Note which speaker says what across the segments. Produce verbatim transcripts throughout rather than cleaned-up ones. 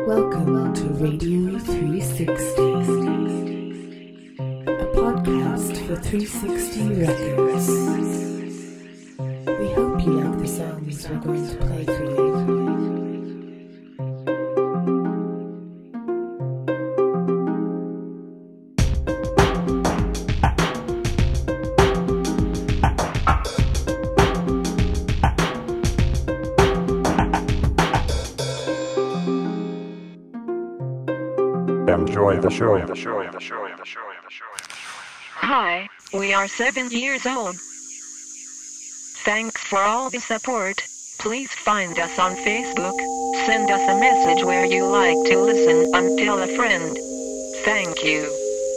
Speaker 1: Welcome to Radio three sixty, a podcast for three sixty Records. We hope you like the songs we're going to play for you.
Speaker 2: Enjoy the show, the show, the show, the show, the show.
Speaker 3: Hi, we are seven years old. Thanks for all the support. Please find us on Facebook. Send us a message where you like to listen and tell a friend. Thank you.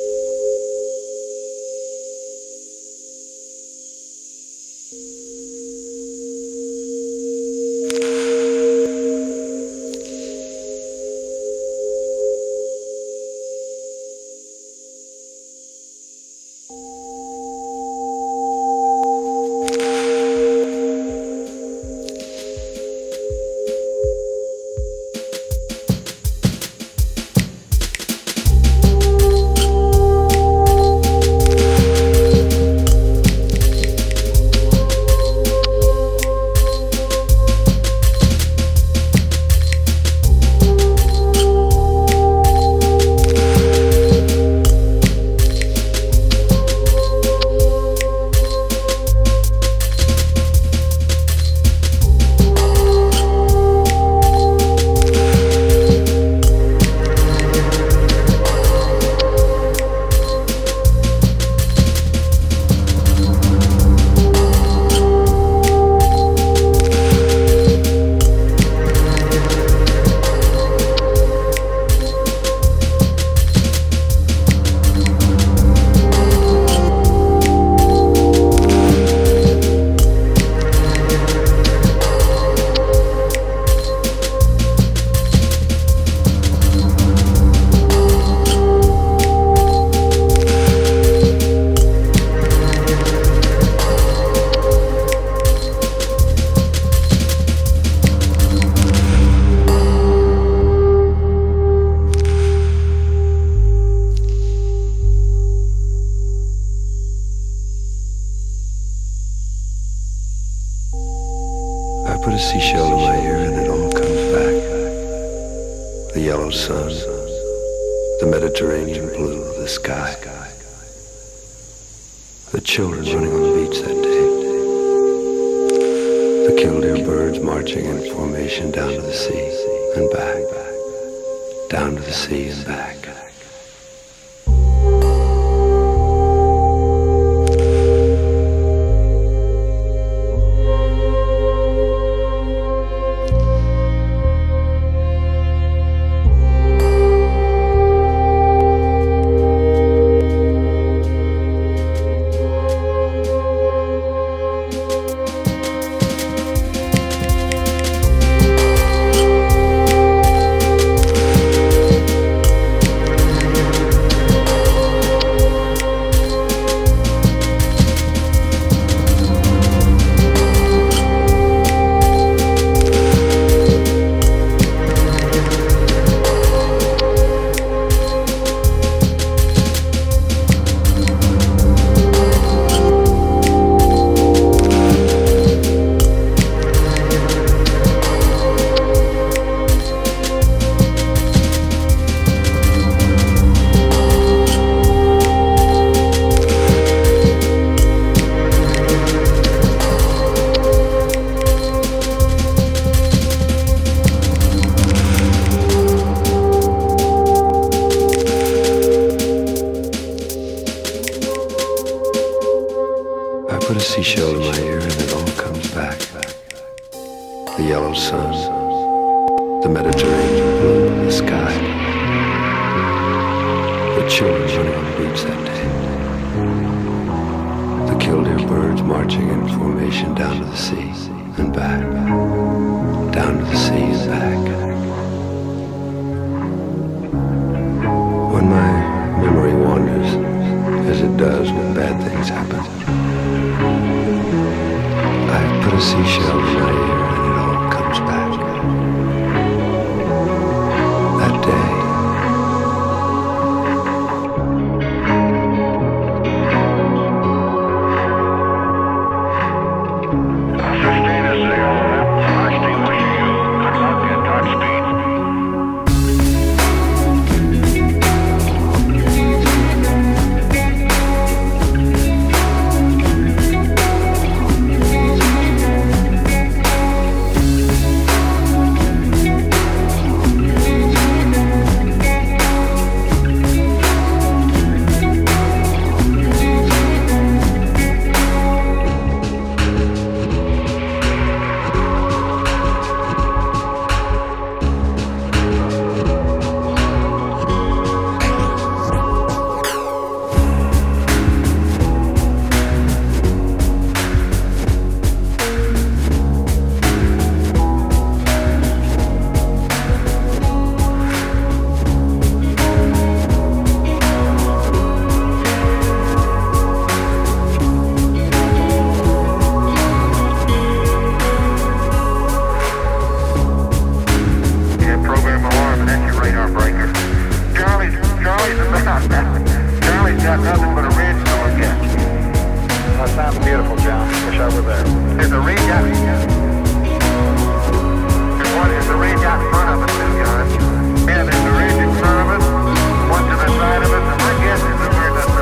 Speaker 4: Put a seashell in my ear and it all comes back. The yellow sun, the Mediterranean blue of the sky, the children running on the beach that day, the killdeer birds marching in formation down to the sea and back, down to the sea and back. Put a seashell in my ear and it all comes back. The yellow sun, the Mediterranean blue of the sky, the children running on the beach that day, the killdeer birds marching in formation down to the sea and back, down to the sea and back. When my memory wanders, as it does when bad things happen, I put a seashell in my ear and it all comes back.
Speaker 2: over there. There's a ridge out. There's one. There's a ridge out in front of us, too, John. Yeah, there's a ridge in front of us. One to the side of us, and my guess is that we're the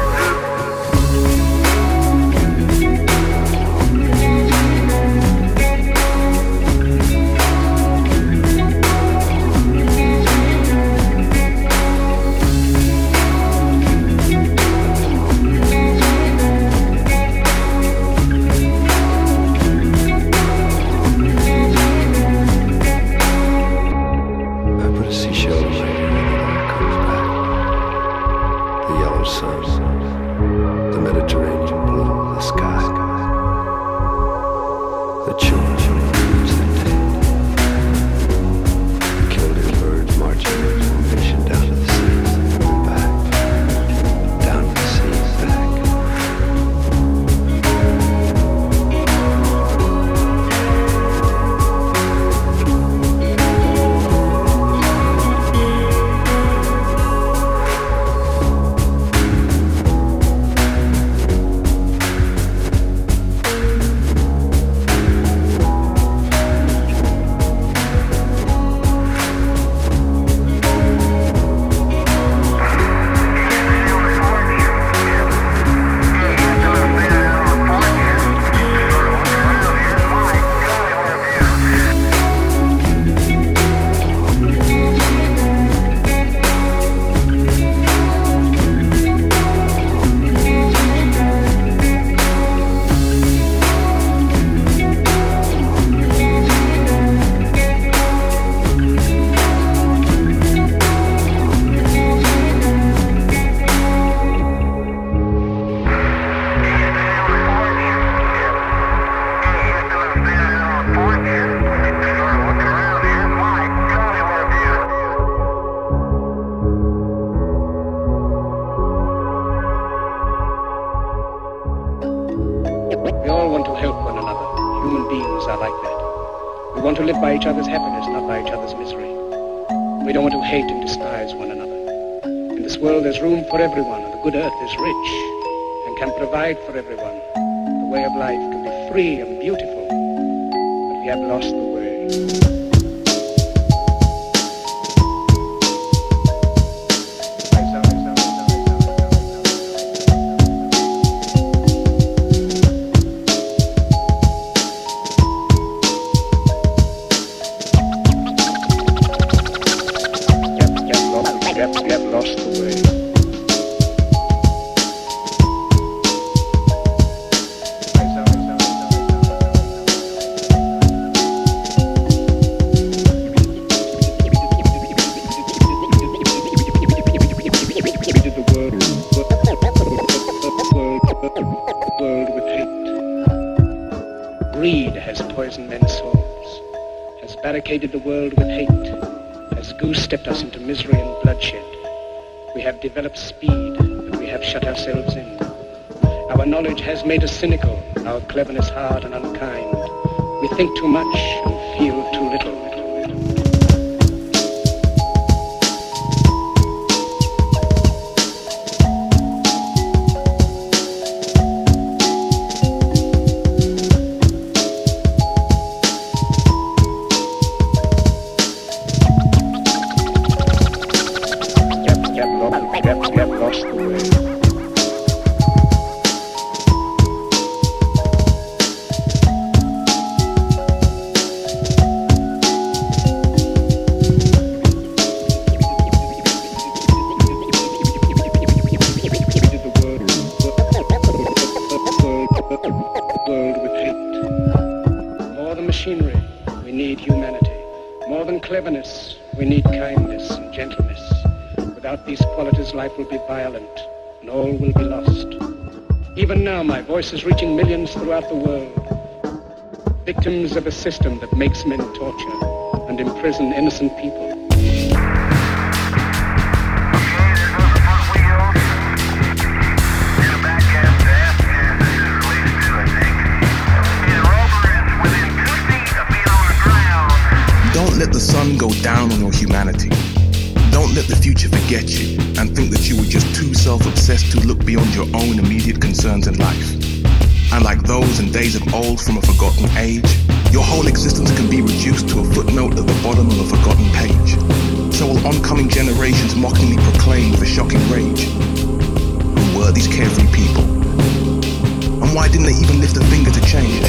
Speaker 5: each other's happiness, not by each other's misery. We don't want to hate and despise one another. In this world there's room for everyone, and the good earth is rich and can provide for everyone. The way of life can be free and beautiful, but we have lost the way. The world with hate, has goose-stepped us into misery and bloodshed. We have developed speed, but we have shut ourselves in. Our knowledge has made us cynical, our cleverness hard and unkind. We think too much and feel too little. Will be violent, and all will be lost. Even now, my voice is reaching millions throughout the world, victims of a system that makes men torture and imprison innocent people.
Speaker 6: Don't let the sun go down on your humanity. Don't let the future forget you and think that you were just too self-obsessed to look beyond your own immediate concerns in life. And like those in days of old from a forgotten age, your whole existence can be reduced to a footnote at the bottom of a forgotten page. So will oncoming generations mockingly proclaim with a shocking rage, who were these carefree people? And why didn't they even lift a finger to change?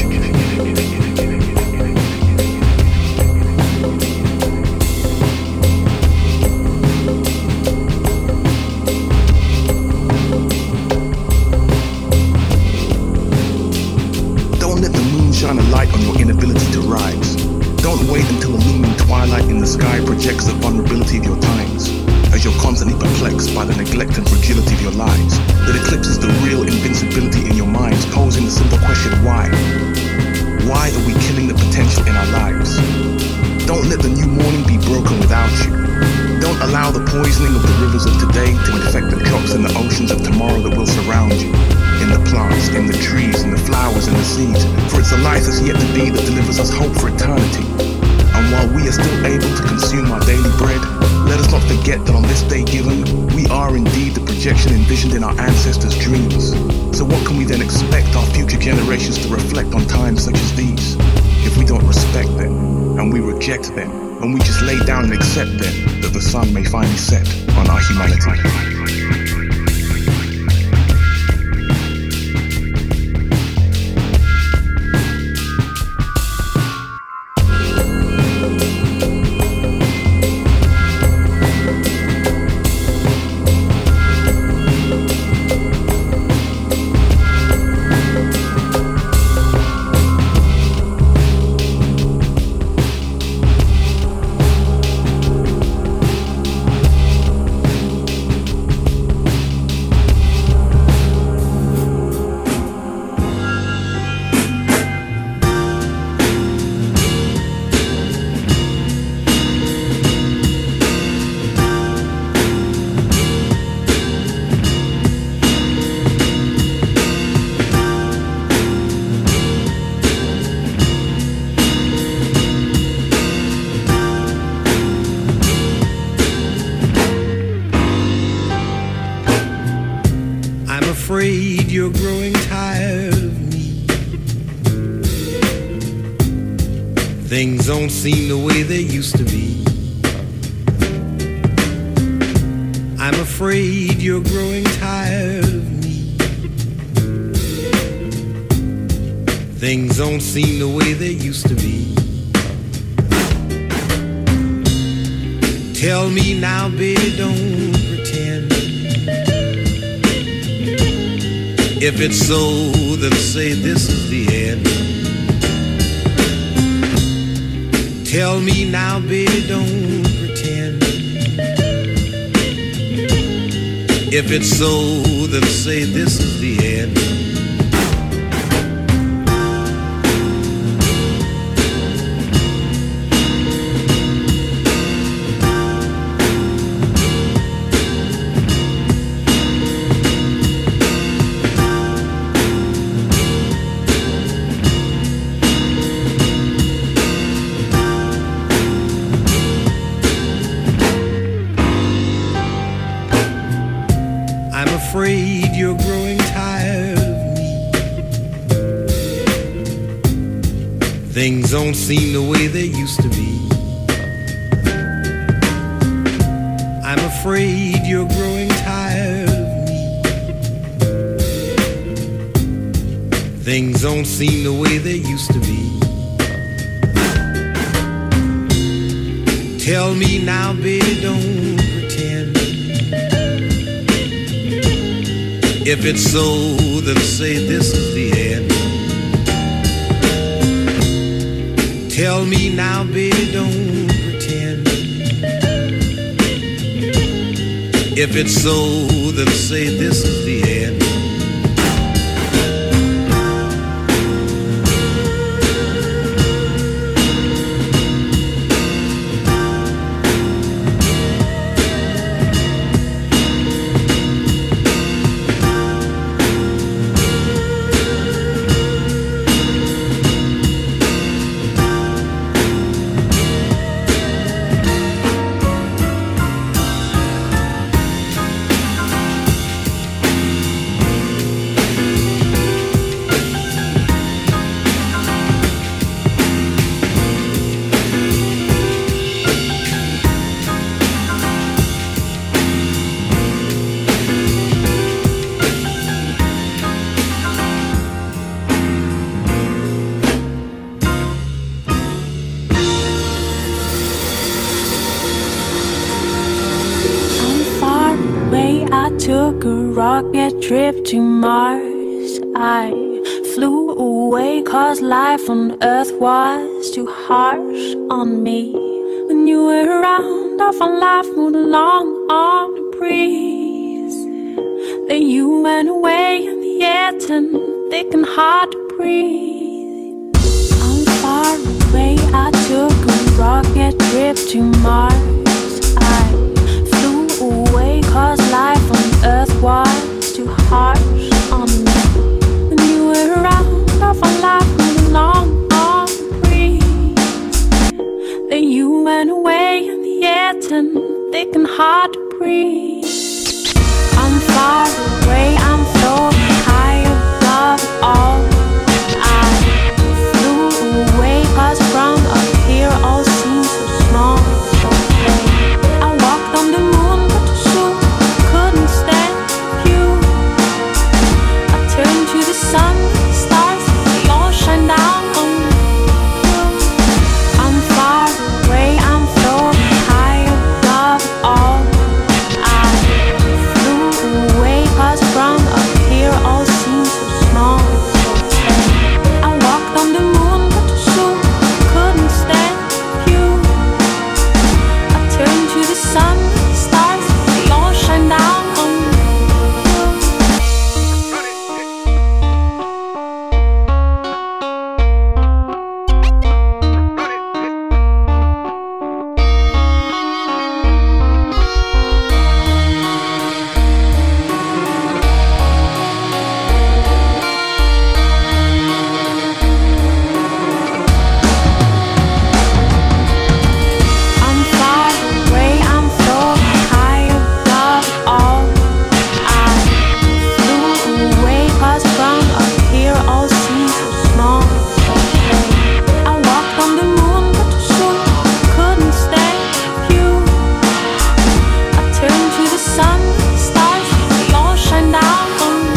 Speaker 6: Shine a light on your inability to rise. Don't wait until the looming twilight in the sky projects the vulnerability of your times, as you're constantly perplexed by the neglect and fragility of your lives, that eclipses the real invincibility in your minds, posing the simple question, why? Why are we killing the potential in our lives? Don't let the new morning be broken without you. Don't allow the poisoning of the rivers of today to infect the drops in the oceans of tomorrow that will surround you. In the plants, in the trees, in the flowers, in the seeds. For it's the life that's yet to be that delivers us hope for eternity. And while we are still able to consume our daily bread, let us not forget that on this day given, we are indeed the projection envisioned in our ancestors' dreams. So what can we then expect our future generations to reflect on times such as these, if we don't respect them, and we reject them, and we just lay down and accept them, that the sun may finally set on our humanity?
Speaker 7: Afraid you're growing tired of me. Things don't seem the way they used to be. I'm afraid you're growing tired of me. Things don't seem the way they used to be. Tell me now, baby, don't pretend. If it's so, then say this is the end. Tell me now, baby, don't pretend. If it's so, then say this is the end. Afraid you're growing tired of me. Things don't seem the way they used to be. I'm afraid you're growing tired of me. Things don't seem the way they used to be. Tell me now, baby, don't pretend. If it's so, then say this is the end. Tell me now, baby, don't pretend. If it's so, then say this is the end.
Speaker 8: took a rocket trip to Mars. I flew away cause life on Earth was too harsh on me. When you were around, I found life moved along on the breeze. Then you went away and the air turned thick and hard to breathe. I'm far away, I took a rocket trip to Mars. I flew away cause life on Earth was too harsh on me. When you were around, I found life moved along on the breeze. Then you went away and the air turned thick and hard to breathe. I'm far away, I'm floating high above it all. I flew away cause from up here all seems so small. I walked on the moon but the shoe couldn't stand you. I turned to the sun, the stars, they all shine down on me. I'm far away, I'm floating high above it all. I flew away cause from up here all seems so small. I walked on the moon but the shoe couldn't stand you. I turned to the sun, the stars, they all shine down on me. I'm far away, I'm floating high above it all. I flew away cause from up here all seems so small. I walked on the moon but the shoe couldn't stand you. I turned to the sun, the stars, they all shine down on me.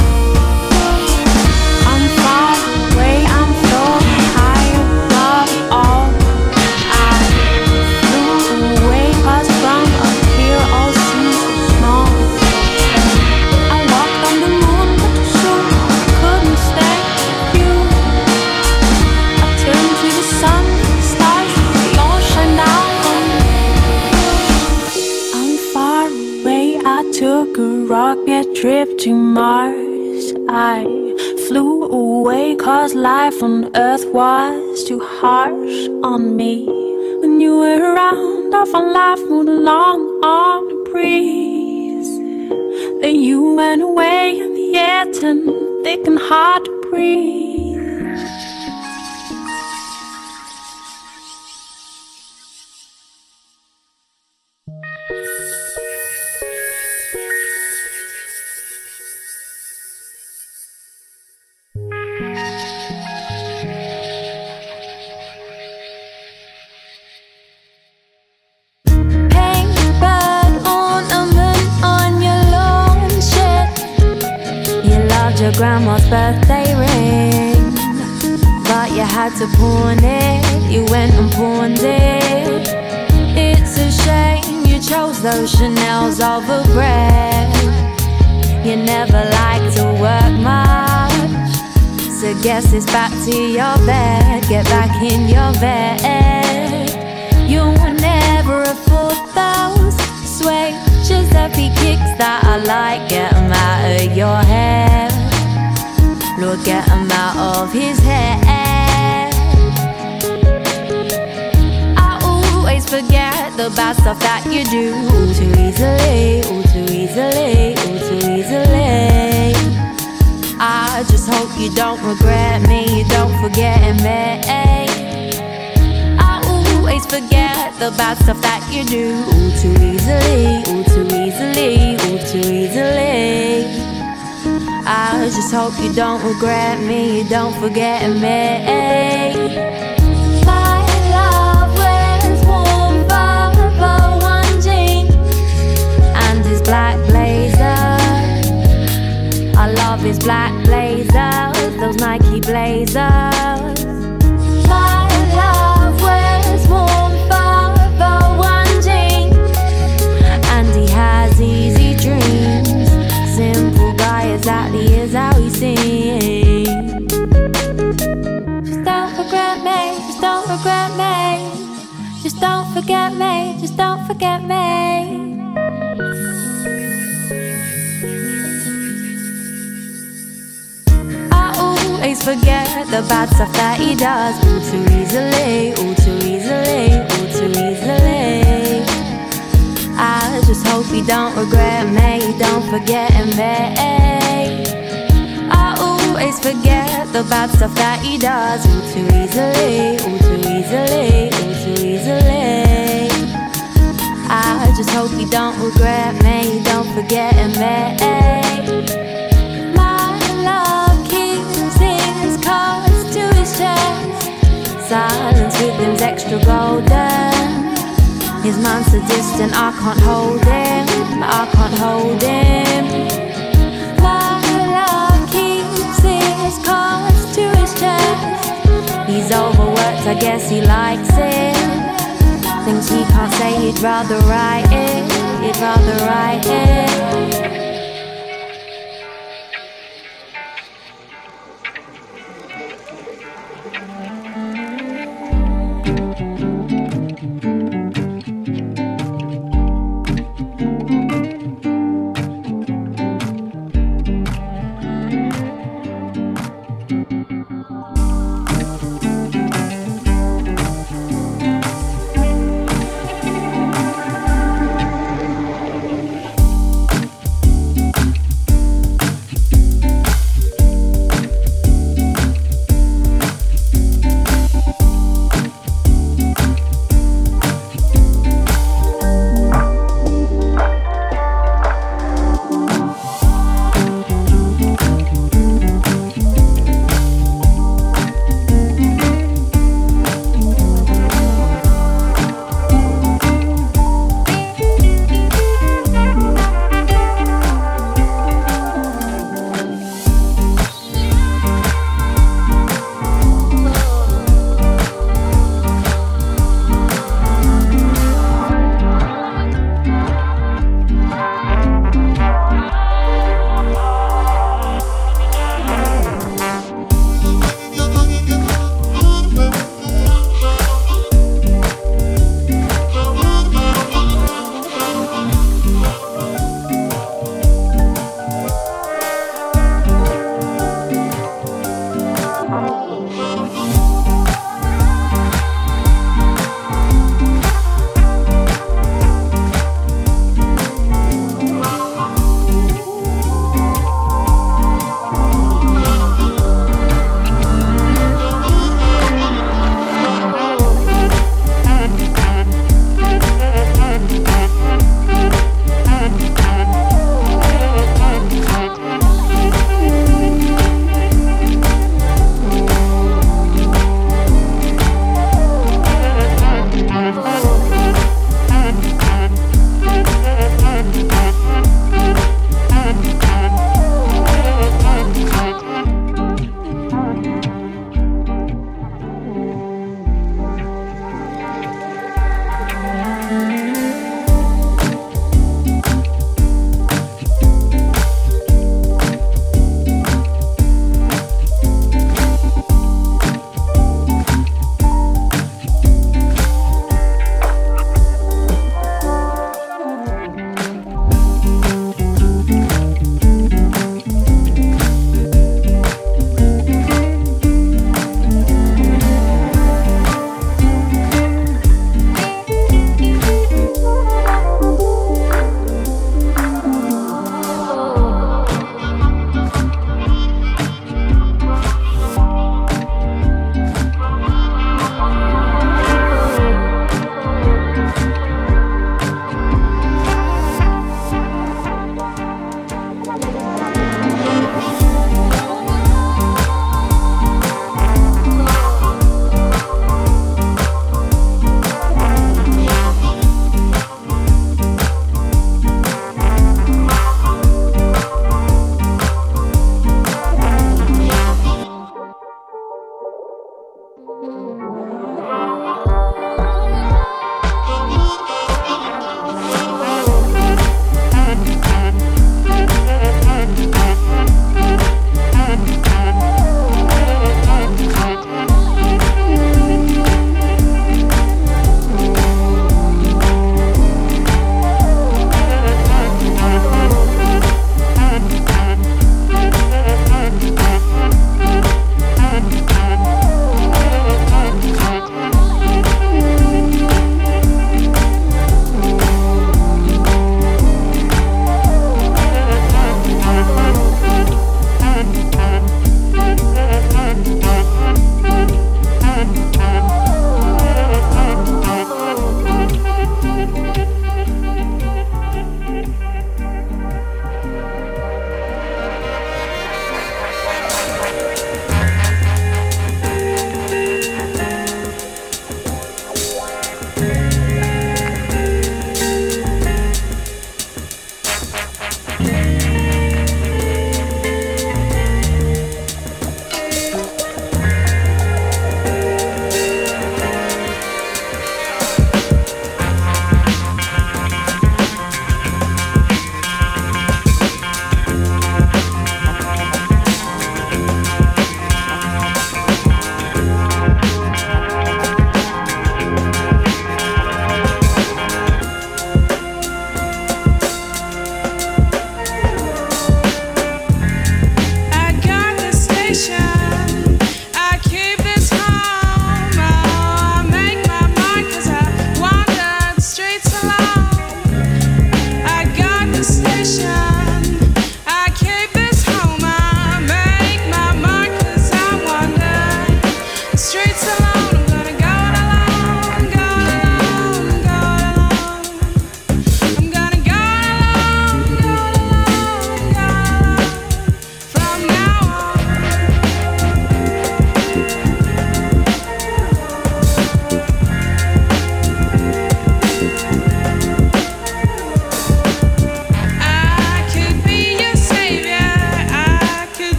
Speaker 8: I'm far away, I'm floating high above it all. I flew away cause from up here all seems so small. I walked on the moon but the shoe couldn't stand you. I turned to the sun, the stars, they all shine down on me. I'm far away, I took a rocket trip to Mars. I flew away cause life on Earth was too harsh on me. When you were around, I found life moved along on the breeze. Then you went away and the air turned thick and hard to breathe.
Speaker 9: Paintbird ornament on your lawn shed. You loved your grandma's birthday ring, but you had to pawn it. You went and pawned it. It's a shame you chose those Chanel's over bread. You never liked to work much, so guess it's back to your bed. Get back in your bed. You were never afford those sway Giuseppe kicks that I like. Get 'em out of your head, Lord, get 'em out of his head. I always forget the bad stuff that you do all too easily, all too easily, all too easily. I just hope you don't regret me, you don't forget me. I always forget the bad stuff that you do all too easily, all too easily, all too easily. I just hope you don't regret me, you don't forget me. My love wears warm Barber one jean and his black blazer. I love his black blazers, those Nike blazers. My love wears warm Barber one jean and he has easy dreams. forget the bad stuff that he does all too easily, all too easily, all too easily. I just hope he don't regret me, don't forget me. I always forget the bad stuff that he does all too easily, all too easily, all too easily. I just hope he don't regret me, don't forget me. My love keeps his cards to his chest. Silence with him's extra golden. His mind's so distant, I can't hold him, I can't hold him. My love keeps his cards to his chest. He's overworked, I guess he likes it. Things he can't say, he'd rather write it, he'd rather write it.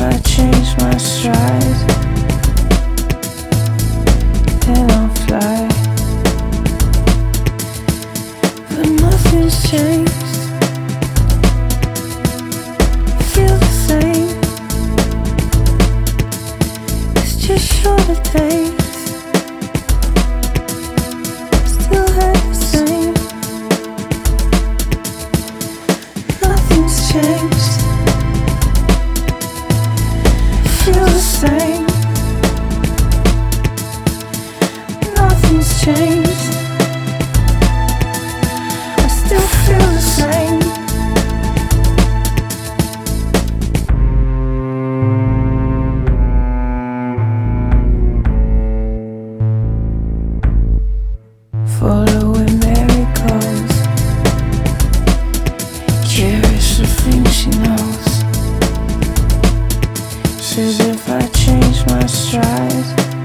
Speaker 8: I change my stride, then I'll fly. But nothing's changed, feel the same. It's just shorter days, still hurt the same. Nothing's changed, feel the same. Nothing's changed, I still feel the same. Follow where Mary goes, curious the things she knows. Says if I change my stride,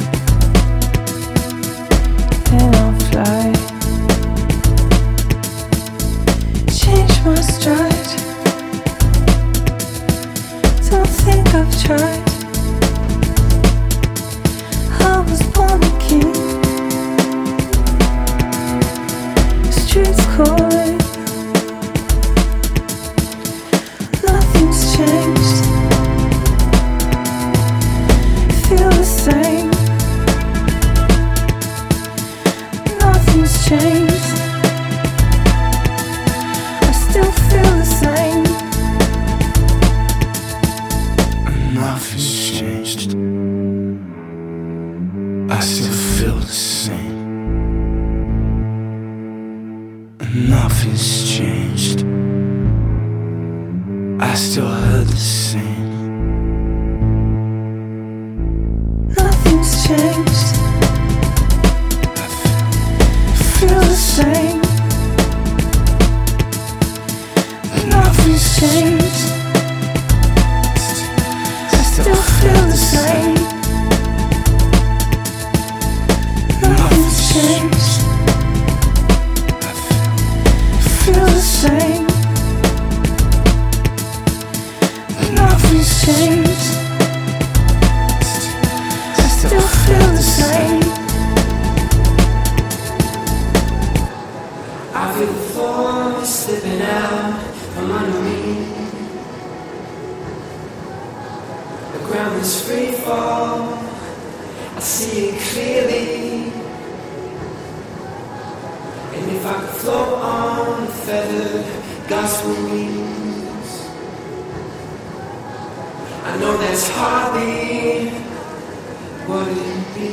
Speaker 8: then I'll fly. Change my stride, don't think I've tried. I was born a king, streets calling. Nothing's changed, feel the same. Nothing's changed, I still feel the same.
Speaker 10: Nothing's changed, I still feel the same. Nothing's changed, I still heard the same.
Speaker 8: Nothing's changed, feel the same. Nothing's changed, I still feel the same. Nothing's changed, feel the same. Nothing's changed, I still feel the same.
Speaker 11: I feel the force slipping out from under me. The ground is free fall, I see it clearly. And if I could float on the feathered gospel wings, I know that's hardly what it'd be.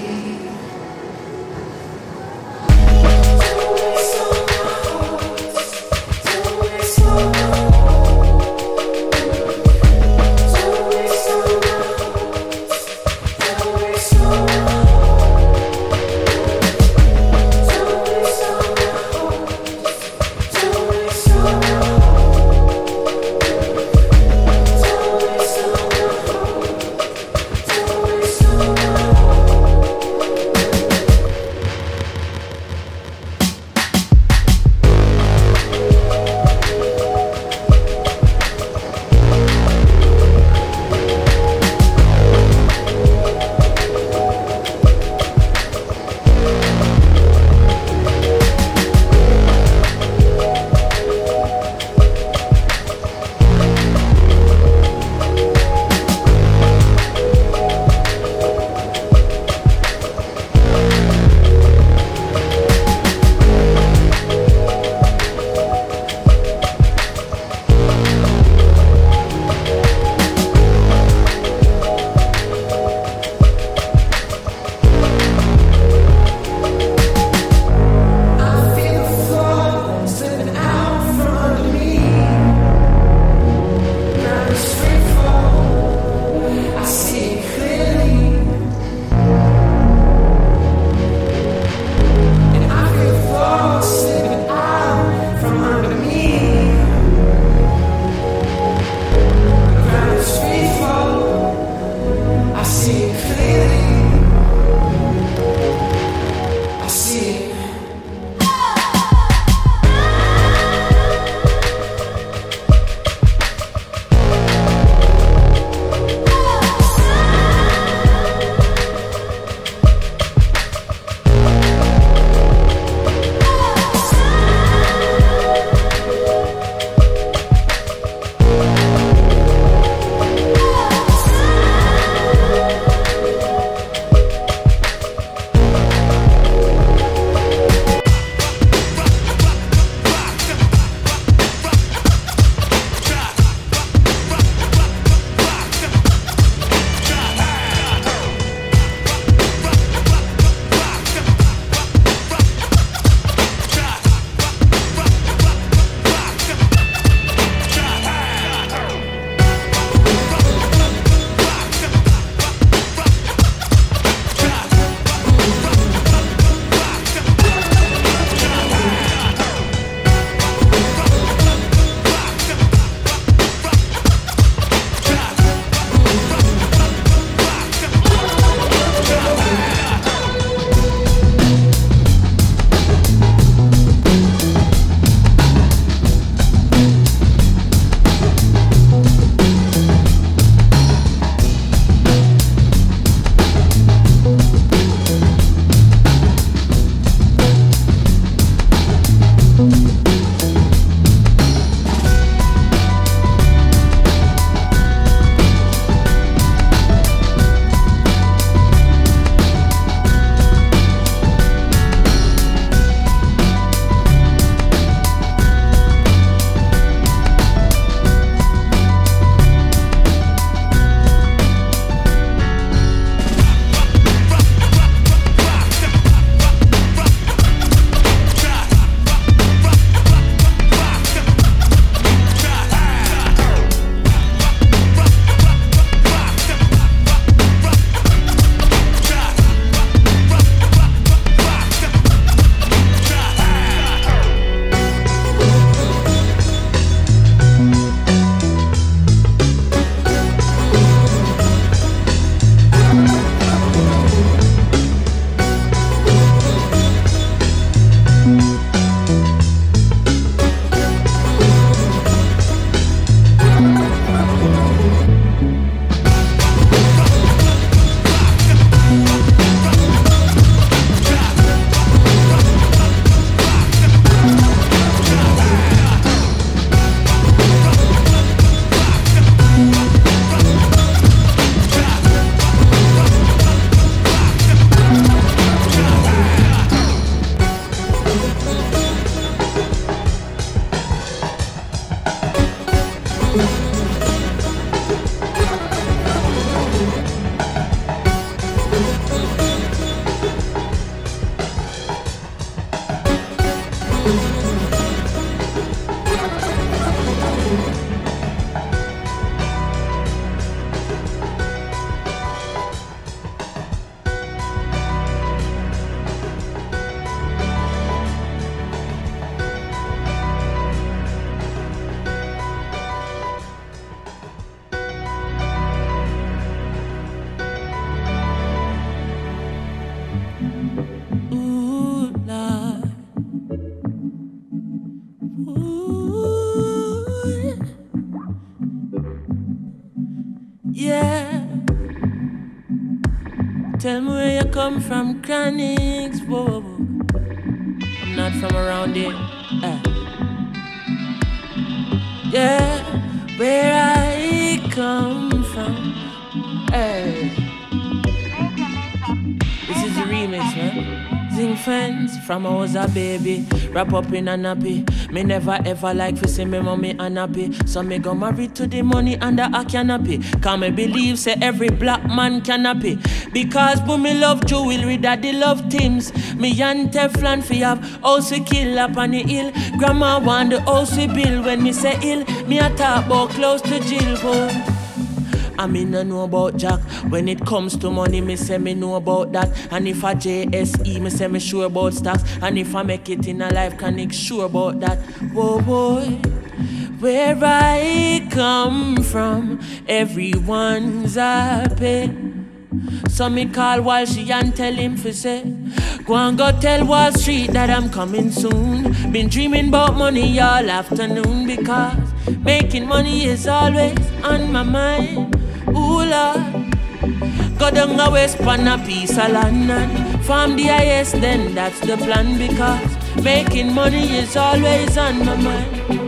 Speaker 12: Tell me where you come from, Chronics. Whoa, whoa, whoa. I'm not from around here. Uh. Yeah, where I come from. Hey. This is the remix, man. Zing fans from I was a baby. Wrap up in a nappy. Me never ever like to see me mommy unhappy. So me go married to the money under a canopy. Can me believe say every black man can happy. Because boom me love jewelry that they love things. Me and Teflon fi have house we kill up on the hill. Grandma want the house we build. When me say ill, me a talk about close to jail boy. I me no know about Jack. When it comes to money, me say me know about that. And if I J S E, me say me sure about stocks. And if I make it in a life, can I sure about that? Whoa, boy, where I come from, everyone's happy. So me call Wall Street and tell him for say, go and go tell Wall Street that I'm coming soon. Been dreaming about money all afternoon because making money is always on my mind. Ooh Lord, go down the west pan a piece of land and farm the highest, then that's the plan because making money is always on my mind.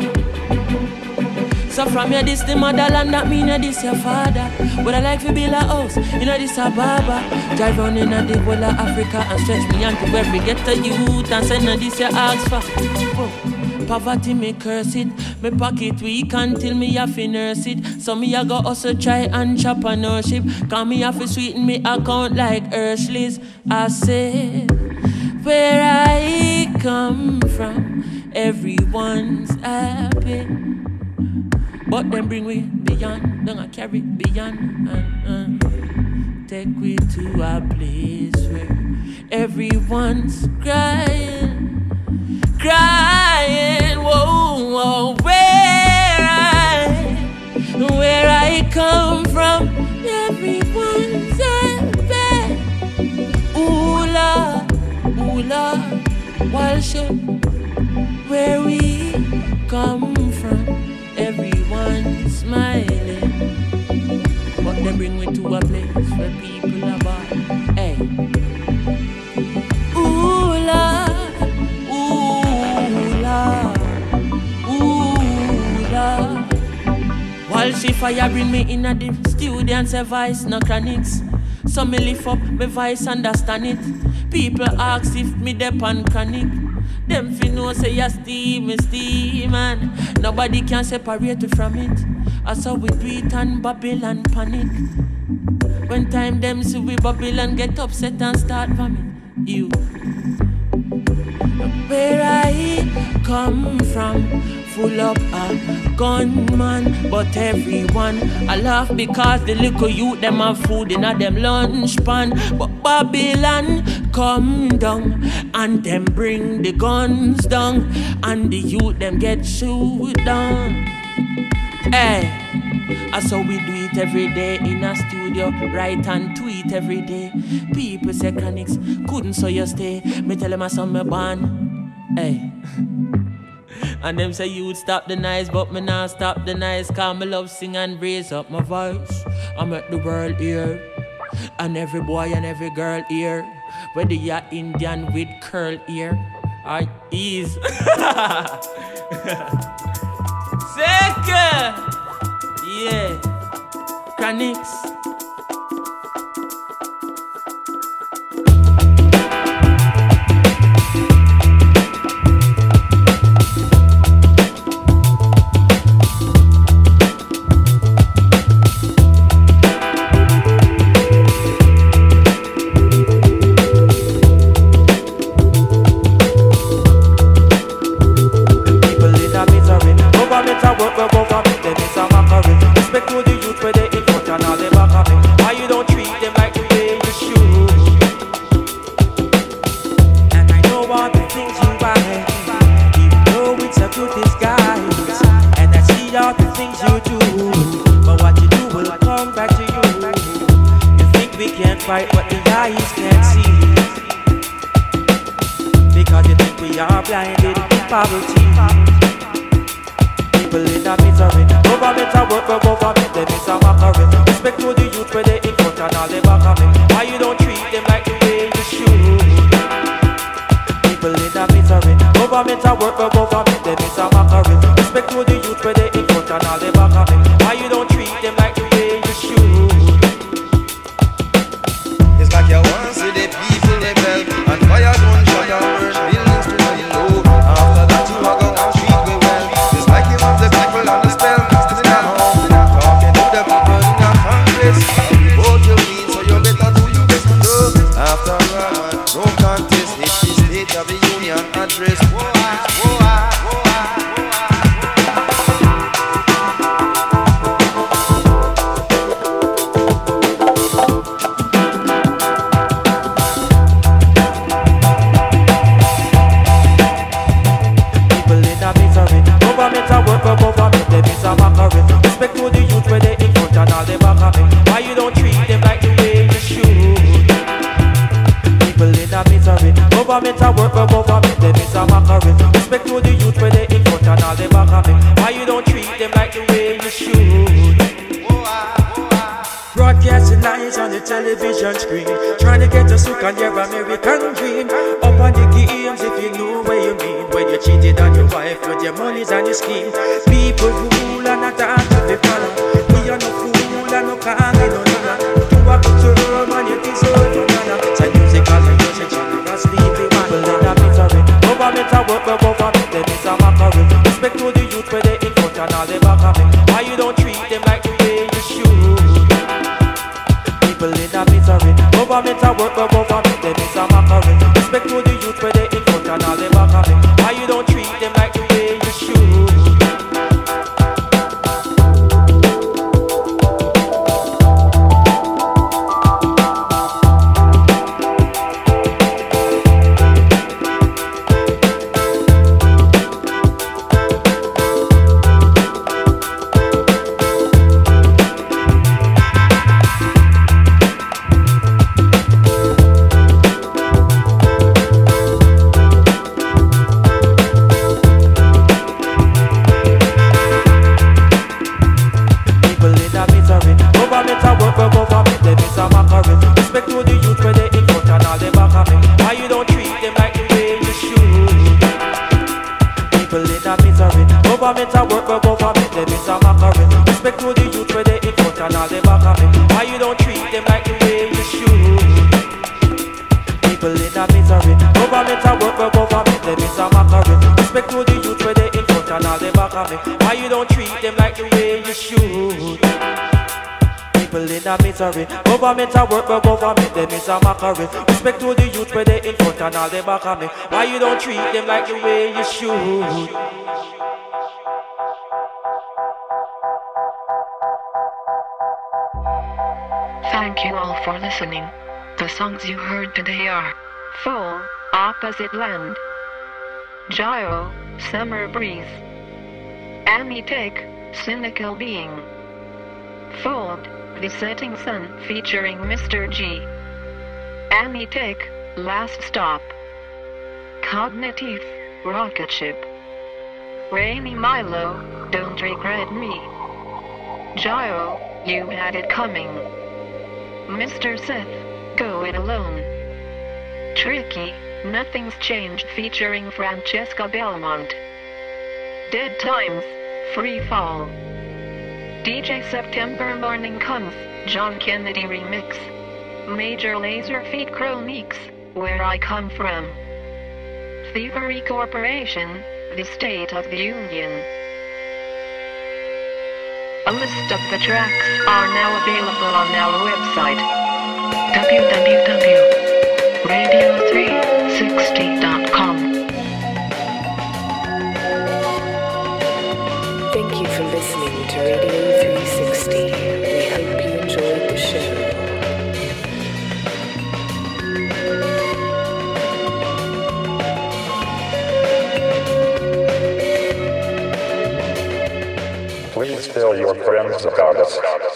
Speaker 12: So from here, this the motherland, that mean that this your father. But I like to build a house, you know this a barber. Drive round in the whole of Africa and stretch me until where we get the youth and send her this your ask for. Oh, poverty me curse it, me pocket weak until me have to nurse it. So me a go also try entrepreneurship, cause me have to sweeten me account like Hershey's. I said, where I come from, everyone's happy. But them bring we beyond, don't I carry beyond uh, uh. Take we to a place where everyone's crying, crying, whoa, whoa. Where I, where I come from, everyone's happy. Ooh Lord, ooh Lord, Walsh, where we come from, everyone's smiling. But they bring me to a place where people are born. Hey. Ooh Lord, ooh Lord, ooh Lord. While she fire bring me in a the studio and say voice no Chronics. So me lift up my voice, understand it. People ask if me dep on Chronic. Them fi know say ya steam, me steam, and nobody can separate me from it. I saw we do it and Babylon panic. When time them see we Babylon get upset and start vomit. You, where I come from, full up a gunman, but everyone I laugh because the little youth them have food in a them lunch pan. But Babylon come down and them bring the guns down, and the youth them get shoot down. Hey. That's how we do it every day in a studio, write and tweet every day. People say Chronics couldn't so you stay. Me tell them I saw me born. Hey. And them say you would stop the noise, but me now stop the noise. Cause me love sing and raise up my voice. I make the world hear, and every boy and every girl hear. Whether you're Indian with curl ear or ease. Second. Yeah, Chronics. People in a misery. Government a work for government, them is a mockery. Respect to the youth where they in front and all they back of me. Why you don't treat them like the way you should? People in a misery. Government a work for government, them is a mockery. Respect to the youth where they in front and all they back of me. Why you don't treat them like the way you should?
Speaker 13: It's like you want to see the people they bell and fire gun shot and burn buildings to the low. After that you are gonna treat me well. It's like you have the people on the spell next to the home. Talking to the people in the Congress. Vote you need, so you better do your best to do. After all, no contest, it's the State of the Union address. Whoa, whoa, whoa.
Speaker 12: Government a work for government, them is a mockery. Respect to the youth where they in front and all they back of me. Why you don't treat them like the way you should? People in a misery. Government a work for government, them is a mockery. Respect to the youth where they in front and all they back of me. Why you don't treat them like the way you should?
Speaker 11: Broadcasting lies on the television screen, trying to get us hooked on your American dream. Up on the games if you know what you mean. When you cheated on your wife with your monies and your scheme. People rule and not hard to be follow. We are no fool and no calm and no nana. Do a good term and you deserve no nana. Say musical and music and sleep the one.
Speaker 12: People in a misery. Government a work for government, them is a mockery. Respect to the youth where they in front and all they back of me. Why you don't treat them like the way you should? People in a misery. Government a work for government, them is a mockery. Respect to the youth where they in front and all they back of me. Why you don't treat them like the way you should? Government a work for government, them is a mockery. Respect to the youth where they in front and all they back of me. Why you don't treat them like the way you should? People in a misery. Government a work for government, them is a mockery. Respect to the youth where they in front and all they back of me. Why you don't treat them like the way you should? People in a misery. Government a work for government, them is a mockery. Respect to the youth where they in front and all they back of me. Why you don't treat them like the way you should?
Speaker 3: Thank you all for listening. The songs you heard today are Full, Opposite Land, Gyro, Summer Breeze, Amitek, Cynical Being, Fold, The Setting Sun featuring Mister G, Amitek, Last Stop, Cognitive, Rocket Ship, Rainy Milo, Don't Regret Me, Gyro, You Had It Coming, Mister Seth, Go It Alone, Tricky, Nothing's Changed featuring Francesca Belmont, Dead Times, Free Fall, D J September Morning Comes, John Kennedy Remix, Major Lazer Feet Chroniques, Where I Come From, Thievery Corporation, The State of the Union. A list of the tracks are now available on our website, w w w dot radio three sixty dot com.
Speaker 1: Thank you for listening to Radio three sixty. We hope you enjoyed the show.
Speaker 14: Please tell your friends about us.